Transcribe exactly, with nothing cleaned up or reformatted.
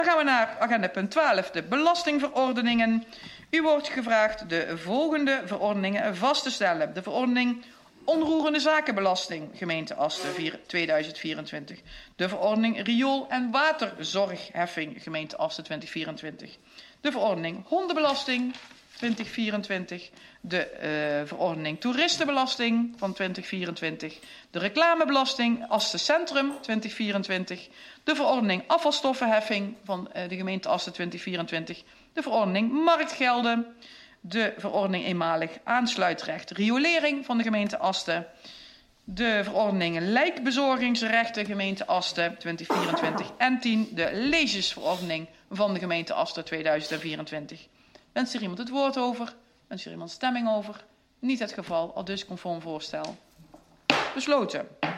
Dan gaan we naar agenda punt twaalf, de belastingverordeningen. U wordt gevraagd de volgende verordeningen vast te stellen. De verordening onroerende zakenbelasting, gemeente Asten, tweeduizend vierentwintig. De verordening riool- en waterzorgheffing, gemeente Asten, twintig vierentwintig. De verordening hondenbelasting, twintig vierentwintig. De uh, verordening toeristenbelasting van twintig vierentwintig. De reclamebelasting Asten Centrum, twintig vierentwintig. De verordening afvalstoffenheffing van uh, de gemeente Asten, twintig vierentwintig. De verordening marktgelden. De verordening eenmalig aansluitrecht riolering van de gemeente Asten. De verordening lijkbezorgingsrechten gemeente Asten twintig vierentwintig. En tien de leesjesverordening van de gemeente Asten tweeduizend vierentwintig. Wenst er iemand het woord over? Wenst er iemand stemming over? Niet het geval, al dus conform voorstel. Besloten.